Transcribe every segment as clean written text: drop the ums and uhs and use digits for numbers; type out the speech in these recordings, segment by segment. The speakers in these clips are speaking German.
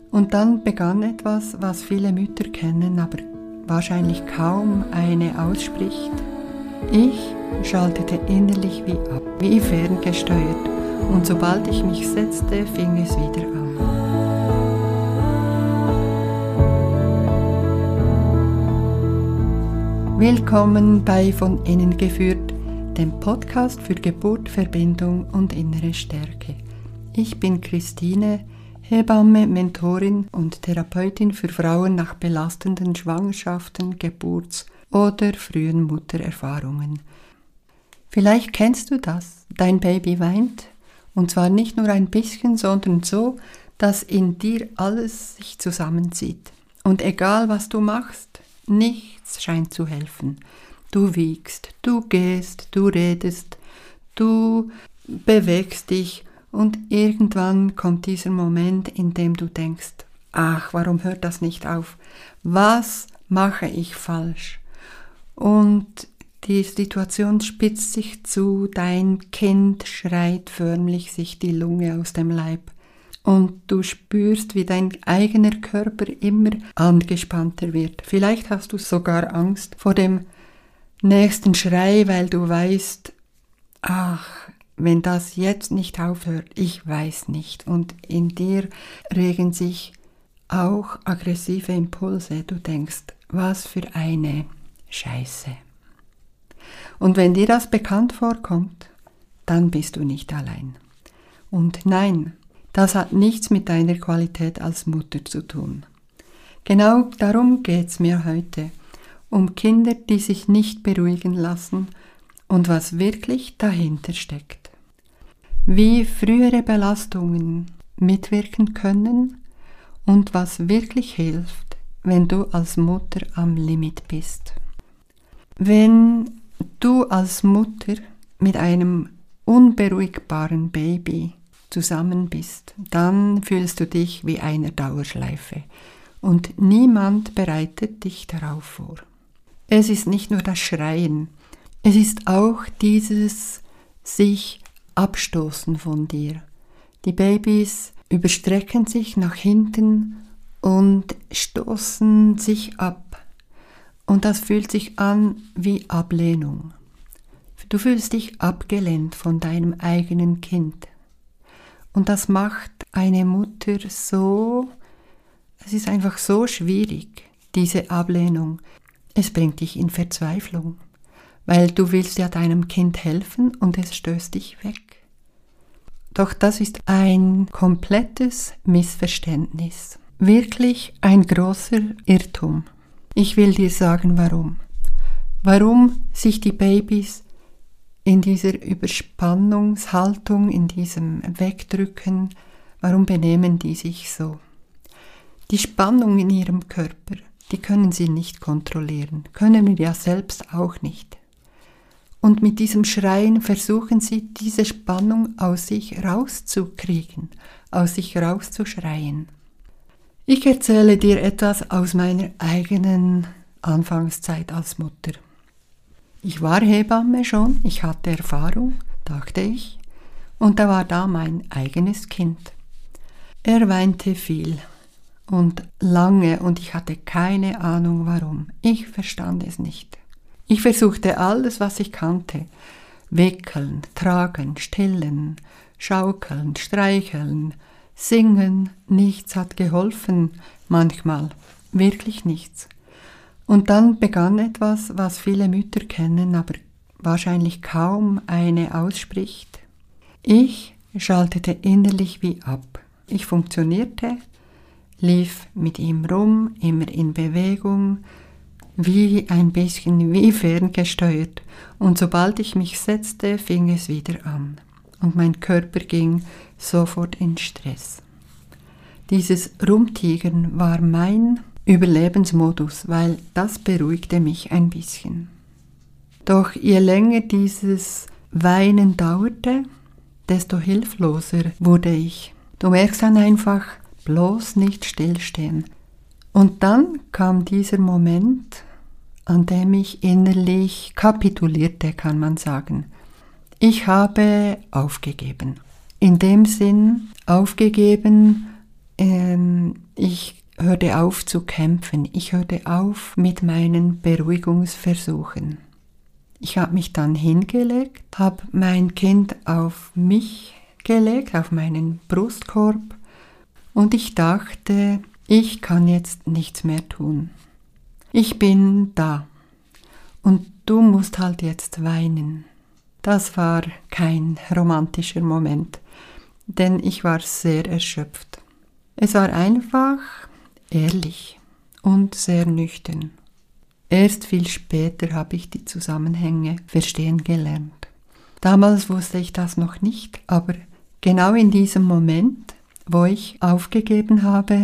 Und dann begann etwas, was viele Mütter kennen, aber wahrscheinlich kaum eine ausspricht. Ich schaltete innerlich wie ab, wie ferngesteuert, und sobald ich mich setzte, fing es wieder an. Willkommen bei Von Innen geführt, dem Podcast für Geburt, Verbindung und innere Stärke. Ich bin Christine, Hebamme, Mentorin und Therapeutin für Frauen nach belastenden Schwangerschaften, Geburts- oder frühen Muttererfahrungen. Vielleicht kennst du das, dein Baby weint, und zwar nicht nur ein bisschen, sondern so, dass in dir alles sich zusammenzieht. Und egal was du machst, nichts scheint zu helfen. Du wiegst, du gehst, du redest, du bewegst dich und irgendwann kommt dieser Moment, in dem du denkst, ach, warum hört das nicht auf? Was mache ich falsch? Und die Situation spitzt sich zu, dein Kind schreit förmlich sich die Lunge aus dem Leib. Und du spürst, wie dein eigener Körper immer angespannter wird. Vielleicht hast du sogar Angst vor dem nächsten Schrei, weil du weißt, ach, wenn das jetzt nicht aufhört, ich weiß nicht. Und in dir regen sich auch aggressive Impulse. Du denkst, was für eine Scheiße. Und wenn dir das bekannt vorkommt, dann bist du nicht allein. Und nein, das hat nichts mit deiner Qualität als Mutter zu tun. Genau darum geht's mir heute. Um Kinder, die sich nicht beruhigen lassen und was wirklich dahinter steckt. Wie frühere Belastungen mitwirken können und was wirklich hilft, wenn du als Mutter am Limit bist. Wenn du als Mutter mit einem unberuhigbaren Baby zusammen bist, dann fühlst du dich wie eine Dauerschleife und niemand bereitet dich darauf vor. Es ist nicht nur das Schreien, es ist auch dieses sich abstoßen von dir. Die Babys überstrecken sich nach hinten und stoßen sich ab. Und das fühlt sich an wie Ablehnung. Du fühlst dich abgelehnt von deinem eigenen Kind. Und das macht eine Mutter so, es ist einfach so schwierig, diese Ablehnung. Es bringt dich in Verzweiflung, weil du willst ja deinem Kind helfen und es stößt dich weg. Doch das ist ein komplettes Missverständnis. Wirklich ein großer Irrtum. Ich will dir sagen, warum. Warum sich die Babys in dieser Überspannungshaltung, in diesem Wegdrücken, warum benehmen die sich so? Die Spannung in ihrem Körper, die können sie nicht kontrollieren, können wir ja selbst auch nicht. Und mit diesem Schreien versuchen sie, diese Spannung aus sich rauszukriegen, aus sich rauszuschreien. Ich erzähle dir etwas aus meiner eigenen Anfangszeit als Mutter. Ich war Hebamme schon, ich hatte Erfahrung, dachte ich, und da war da mein eigenes Kind. Er weinte viel und lange und ich hatte keine Ahnung warum. Ich verstand es nicht. Ich versuchte alles, was ich kannte. Wickeln, tragen, stillen, schaukeln, streicheln, singen, nichts hat geholfen, manchmal, wirklich nichts. Und dann begann etwas, was viele Mütter kennen, aber wahrscheinlich kaum eine ausspricht. Ich schaltete innerlich wie ab. Ich funktionierte, lief mit ihm rum, immer in Bewegung, wie ein bisschen wie ferngesteuert. Und sobald ich mich setzte, fing es wieder an. Und mein Körper ging sofort in Stress. Dieses Rumtigern war mein Überlebensmodus, weil das beruhigte mich ein bisschen. Doch je länger dieses Weinen dauerte, desto hilfloser wurde ich. Du merkst dann einfach, bloß nicht stillstehen. Und dann kam dieser Moment, an dem ich innerlich kapitulierte, kann man sagen. Ich habe aufgegeben. In dem Sinn aufgegeben, ich hörte auf zu kämpfen. Ich hörte auf mit meinen Beruhigungsversuchen. Ich habe mich dann hingelegt, habe mein Kind auf mich gelegt, auf meinen Brustkorb, und ich dachte, ich kann jetzt nichts mehr tun. Ich bin da und du musst halt jetzt weinen. Das war kein romantischer Moment, denn ich war sehr erschöpft. Es war einfach ehrlich und sehr nüchtern. Erst viel später habe ich die Zusammenhänge verstehen gelernt. Damals wusste ich das noch nicht, aber genau in diesem Moment, wo ich aufgegeben habe,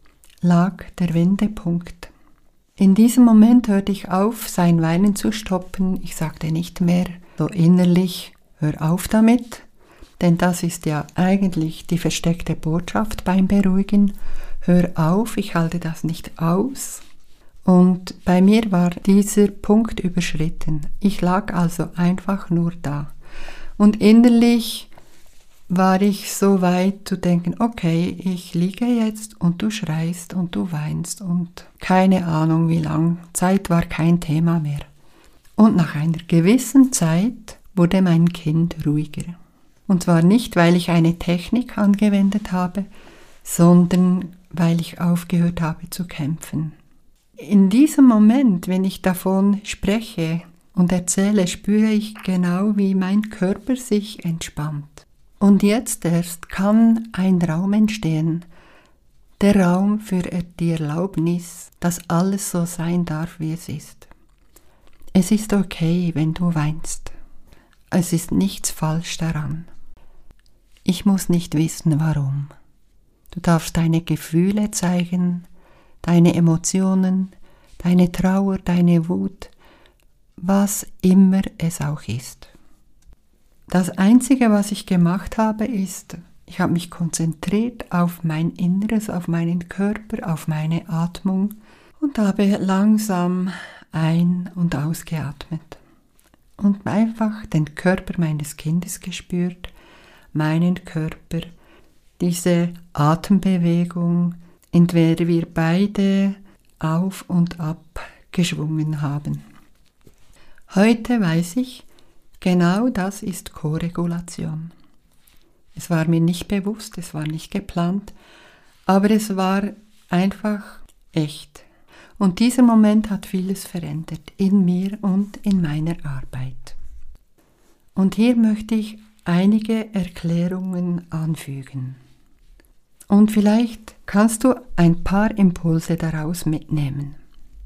lag der Wendepunkt. In diesem Moment hörte ich auf, sein Weinen zu stoppen. Ich sagte nicht mehr so innerlich, hör auf damit, denn das ist ja eigentlich die versteckte Botschaft beim Beruhigen. Hör auf, ich halte das nicht aus. Und bei mir war dieser Punkt überschritten. Ich lag also einfach nur da. Und innerlich war ich so weit zu denken, okay, ich liege jetzt und du schreist und du weinst und keine Ahnung wie lang. Zeit war kein Thema mehr. Und nach einer gewissen Zeit wurde mein Kind ruhiger. Und zwar nicht, weil ich eine Technik angewendet habe, sondern weil ich aufgehört habe zu kämpfen. In diesem Moment, wenn ich davon spreche und erzähle, spüre ich genau, wie mein Körper sich entspannt. Und jetzt erst kann ein Raum entstehen, der Raum für die Erlaubnis, dass alles so sein darf, wie es ist. Es ist okay, wenn du weinst. Es ist nichts falsch daran. Ich muss nicht wissen, warum. Du darfst deine Gefühle zeigen, deine Emotionen, deine Trauer, deine Wut, was immer es auch ist. Das Einzige, was ich gemacht habe, ist, ich habe mich konzentriert auf mein Inneres, auf meinen Körper, auf meine Atmung und habe langsam ein- und ausgeatmet. Und einfach den Körper meines Kindes gespürt, meinen Körper, diese Atembewegung, in der wir beide auf und ab geschwungen haben. Heute weiß ich, genau das ist Koregulation. Es war mir nicht bewusst, es war nicht geplant, aber es war einfach echt. Und dieser Moment hat vieles verändert in mir und in meiner Arbeit. Und hier möchte ich einige Erklärungen anfügen. Und vielleicht kannst du ein paar Impulse daraus mitnehmen.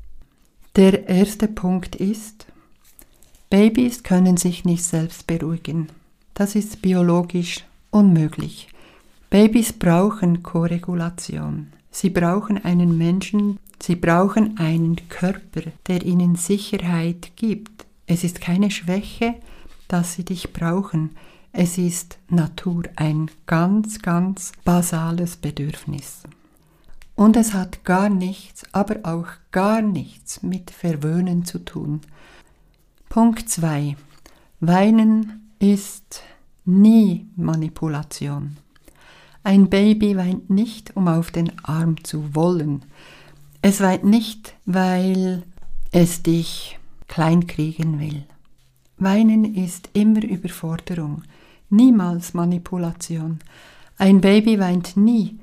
Der erste Punkt ist, Babys können sich nicht selbst beruhigen. Das ist biologisch unmöglich. Babys brauchen Koregulation. Sie brauchen einen Menschen, sie brauchen einen Körper, der ihnen Sicherheit gibt. Es ist keine Schwäche, dass sie dich brauchen. Es ist Natur, ein ganz, ganz basales Bedürfnis. Und es hat gar nichts, aber auch gar nichts mit Verwöhnen zu tun. Punkt 2. Weinen ist nie Manipulation. Ein Baby weint nicht, um auf den Arm zu wollen. Es weint nicht, weil es dich kleinkriegen will. Weinen ist immer Überforderung, niemals Manipulation. Ein Baby weint nie,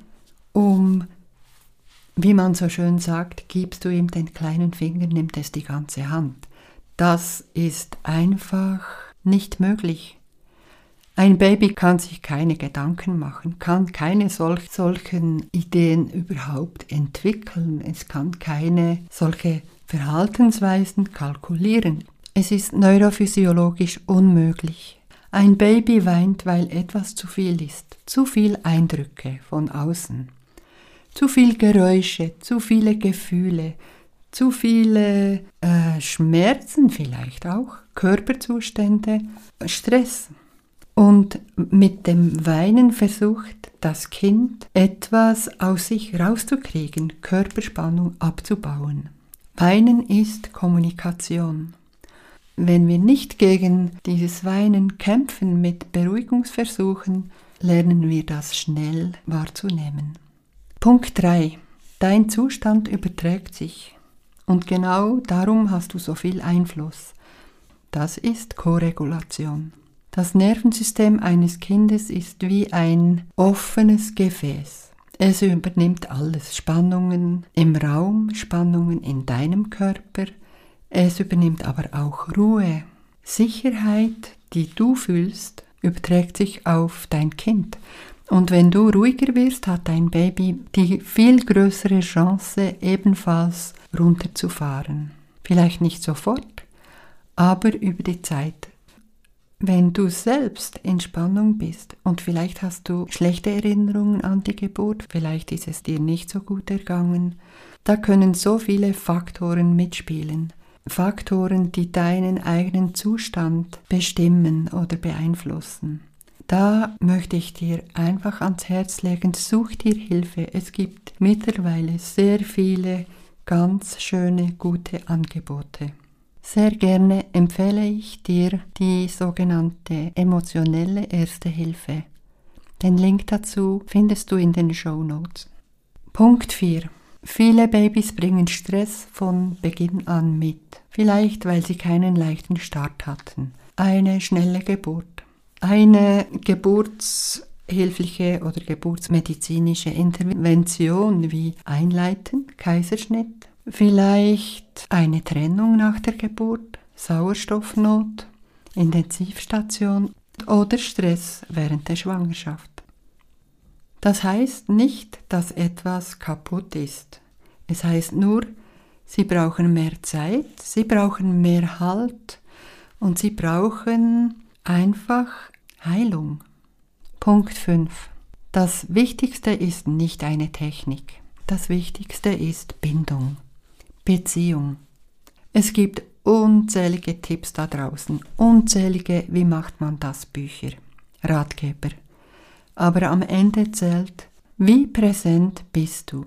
wie man so schön sagt, gibst du ihm den kleinen Finger, nimmt es die ganze Hand. Das ist einfach nicht möglich. Ein Baby kann sich keine Gedanken machen, kann keine solchen Ideen überhaupt entwickeln. Es kann keine solche Verhaltensweisen kalkulieren. Es ist neurophysiologisch unmöglich. Ein Baby weint, weil etwas zu viel ist. Zu viel Eindrücke von außen. Zu viel Geräusche, zu viele Gefühle, zu viele Schmerzen vielleicht auch, Körperzustände, Stress. Und mit dem Weinen versucht das Kind etwas aus sich rauszukriegen, Körperspannung abzubauen. Weinen ist Kommunikation. Wenn wir nicht gegen dieses Weinen kämpfen mit Beruhigungsversuchen, lernen wir das schnell wahrzunehmen. Punkt 3. Dein Zustand überträgt sich. Und genau darum hast du so viel Einfluss. Das ist Koregulation. Das Nervensystem eines Kindes ist wie ein offenes Gefäß. Es übernimmt alles. Spannungen im Raum, Spannungen in deinem Körper. Es übernimmt aber auch Ruhe. Sicherheit, die du fühlst, überträgt sich auf dein Kind. Und wenn du ruhiger wirst, hat dein Baby die viel größere Chance, ebenfalls runterzufahren. Vielleicht nicht sofort, aber über die Zeit. Wenn du selbst in Spannung bist und vielleicht hast du schlechte Erinnerungen an die Geburt, vielleicht ist es dir nicht so gut ergangen, da können so viele Faktoren mitspielen. Faktoren, die deinen eigenen Zustand bestimmen oder beeinflussen. Da möchte ich dir einfach ans Herz legen, such dir Hilfe. Es gibt mittlerweile sehr viele ganz schöne, gute Angebote. Sehr gerne empfehle ich dir die sogenannte emotionelle Erste Hilfe. Den Link dazu findest du in den Shownotes. Punkt 4. Viele Babys bringen Stress von Beginn an mit. Vielleicht, weil sie keinen leichten Start hatten. Eine schnelle Geburt. Eine geburtshilfliche oder geburtsmedizinische Intervention wie Einleiten, Kaiserschnitt, vielleicht eine Trennung nach der Geburt, Sauerstoffnot, Intensivstation oder Stress während der Schwangerschaft. Das heißt nicht, dass etwas kaputt ist. Es heißt nur, sie brauchen mehr Zeit, sie brauchen mehr Halt und sie brauchen einfach Heilung. Punkt 5. Das Wichtigste ist nicht eine Technik. Das Wichtigste ist Bindung, Beziehung. Es gibt unzählige Tipps da draußen, unzählige Wie macht man das Bücher, Ratgeber. Aber am Ende zählt, wie präsent bist du.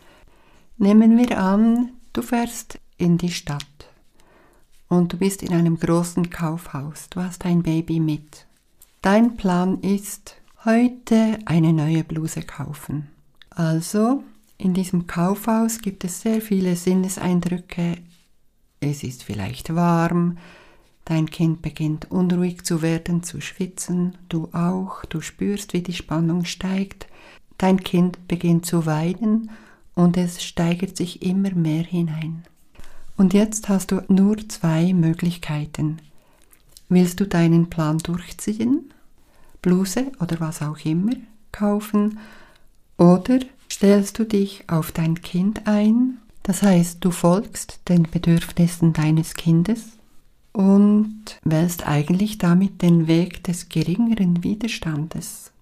Nehmen wir an, du fährst in die Stadt und du bist in einem großen Kaufhaus, du hast ein Baby mit. Dein Plan ist, heute eine neue Bluse kaufen. Also, in diesem Kaufhaus gibt es sehr viele Sinneseindrücke. Es ist vielleicht warm, dein Kind beginnt unruhig zu werden, zu schwitzen, du auch, du spürst, wie die Spannung steigt. Dein Kind beginnt zu weinen und es steigert sich immer mehr hinein. Und jetzt hast du nur 2 Möglichkeiten. Willst du deinen Plan durchziehen, Bluse oder was auch immer kaufen, oder stellst du dich auf dein Kind ein, das heißt, du folgst den Bedürfnissen deines Kindes und wählst eigentlich damit den Weg des geringeren Widerstandes.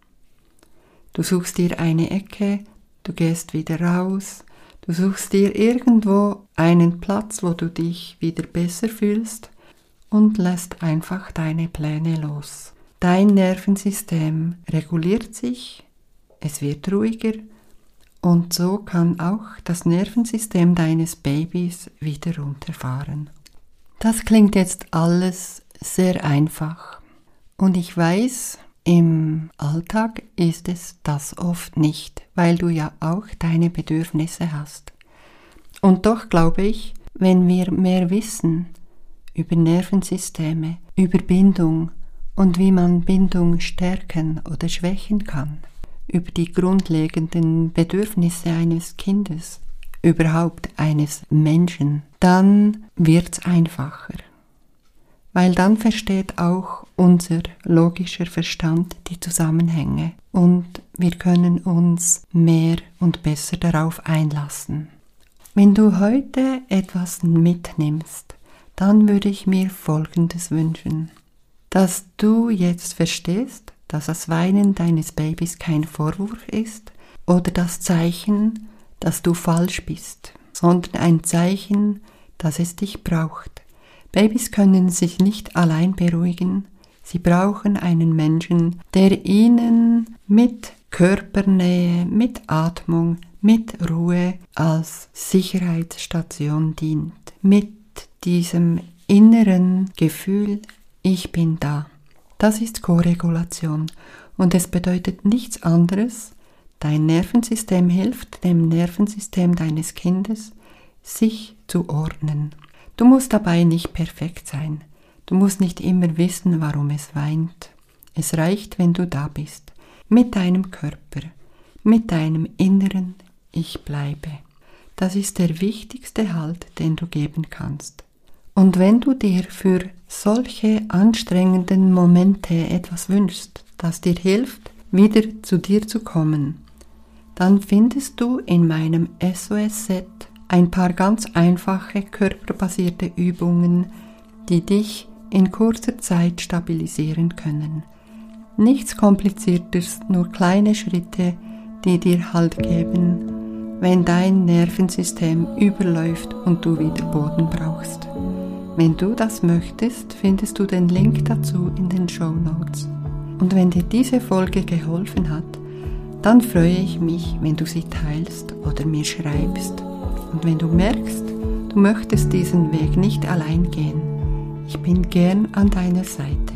Du suchst dir eine Ecke, du gehst wieder raus, du suchst dir irgendwo einen Platz, wo du dich wieder besser fühlst und lässt einfach deine Pläne los. Dein Nervensystem reguliert sich, es wird ruhiger und so kann auch das Nervensystem deines Babys wieder runterfahren. Das klingt jetzt alles sehr einfach und ich weiß, im Alltag ist es das oft nicht, weil du ja auch deine Bedürfnisse hast. Und doch glaube ich, wenn wir mehr wissen über Nervensysteme, über Bindung und wie man Bindung stärken oder schwächen kann, über die grundlegenden Bedürfnisse eines Kindes, überhaupt eines Menschen, dann wird's einfacher. Weil dann versteht auch unser logischer Verstand die Zusammenhänge und wir können uns mehr und besser darauf einlassen. Wenn du heute etwas mitnimmst, dann würde ich mir Folgendes wünschen. Dass du jetzt verstehst, dass das Weinen deines Babys kein Vorwurf ist oder das Zeichen, dass du falsch bist, sondern ein Zeichen, dass es dich braucht. Babys können sich nicht allein beruhigen, sie brauchen einen Menschen, der ihnen mit Körpernähe, mit Atmung, mit Ruhe als Sicherheitsstation dient, mit diesem inneren Gefühl, ich bin da. Das ist Koregulation und es bedeutet nichts anderes, Dein Nervensystem hilft dem Nervensystem deines Kindes, sich zu ordnen. Du musst dabei nicht perfekt sein. Du musst nicht immer wissen, warum es weint. Es reicht, wenn du da bist, mit deinem Körper, mit deinem inneren Ich bleibe. Das ist der wichtigste Halt, den du geben kannst. Und wenn du dir für solche anstrengenden Momente etwas wünschst, das dir hilft, wieder zu dir zu kommen, dann findest du in meinem SOS-Set ein paar ganz einfache körperbasierte Übungen, die dich in kurzer Zeit stabilisieren können. Nichts Kompliziertes, nur kleine Schritte, die dir Halt geben, wenn dein Nervensystem überläuft und du wieder Boden brauchst. Wenn du das möchtest, findest du den Link dazu in den Shownotes. Und wenn dir diese Folge geholfen hat, dann freue ich mich, wenn du sie teilst oder mir schreibst. Und wenn du merkst, du möchtest diesen Weg nicht allein gehen, ich bin gern an deiner Seite.